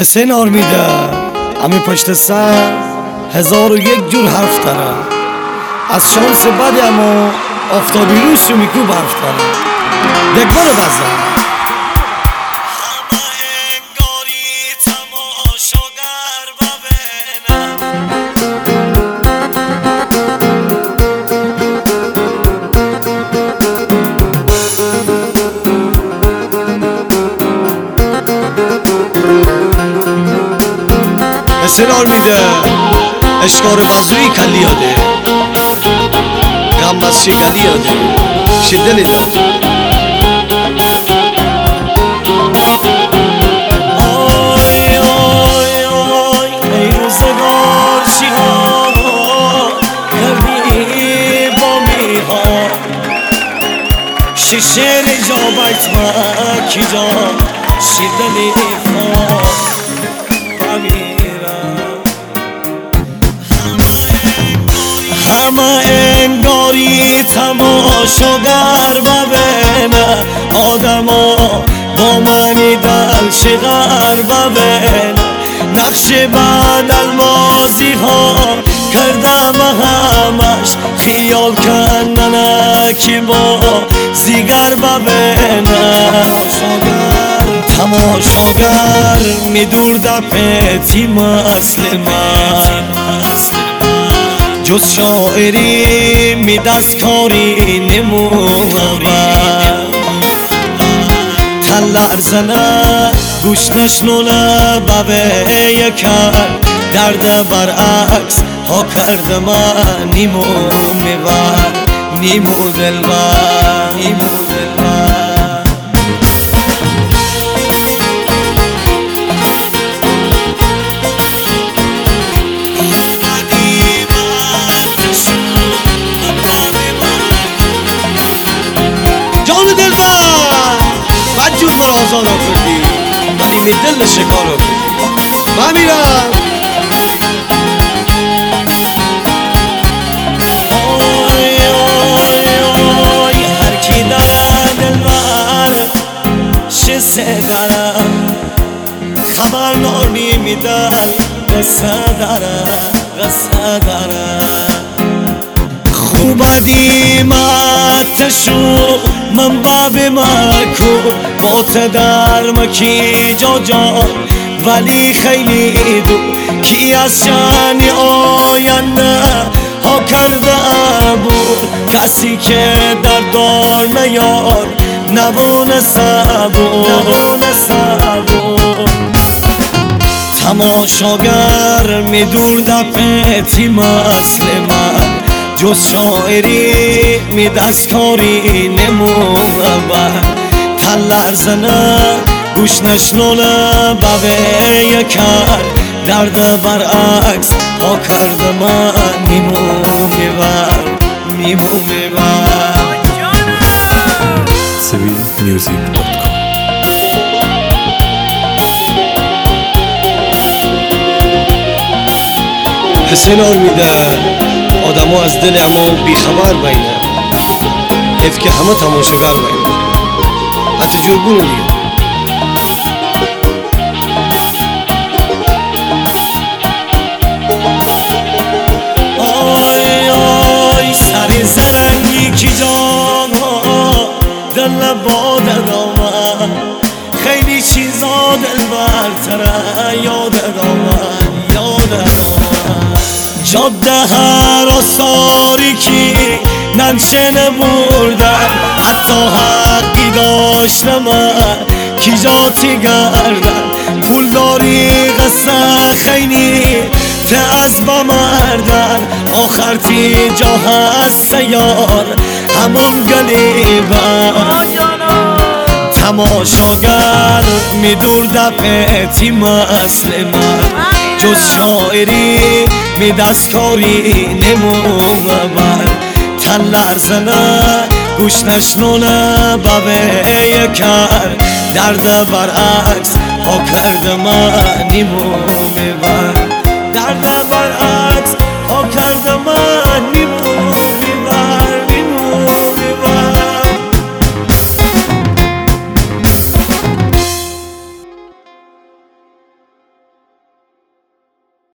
حسین آرمیده همین پشت سر 1001 جور حرف داره. از شانس بدی اما آفتابی روز رو میکوب حرف داره. دکبار بزن حسین آرمیده اشکار بازوی کلی یاده غم از شگلی یاده شدلی داد آی آی آی ای روزگار شیها کردی با میها شیشه جا بیت ما کی جا شدلی خواه همه انگاری تماشاگر ببینه آدما با منی دل شغر ببینه نقش بدل مازی ها کردم همش خیال کننه که با زیگر ببینه تماشاگر میدور دپتی مثل من جز شاعری می دستکاری نمونم تن لرزنه گوش نشنونه ببه یکر درد برعکس ها کرده من نیمو میبر نیمو دلبر نیمو دلبر جور من آزاد کردی ولی می دل شکار کردی من میرم آی آی آی هر کی داره دلبر شسه داره خبر نانی میدن قصه داره قصه داره خوب دیمتشو من باب مکو معتدر مکی جا جا ولی خیلی دو کی از شانی آینده ها کرده بود کسی که در دار نیار نبونه سبود تماشاگر می دور دپتی مثل من جز شاعری می دستکاری نمونم تن لرزنه گوش نشنونه ببه یکر درد برعکس ها کرده من نیمو میبر نیمو میبر civilmusic.com حسین آرمیده آدم ها از دل اما بیخبر بینه حیف که همه تماشاگر بینه حتی جرگونه دیگه آی آی سری زرنگی کی جان ها دل باده دامن خیلی چیزا دل برتره یاد دامن یاد دامن جاده هر آثاری که ننشنه بردن حتی حقی داشته من کی جاتی گردن پول داری قصه خیلی ته از بمردن آخر تی جا هست یار همون گلیبن تماشاگر می دور دپتی مثل من جز شاعری می دستکاری نمونم تن لرزنه گوش نشنونه ببه یکر درد برعکس ها کرده من نیمون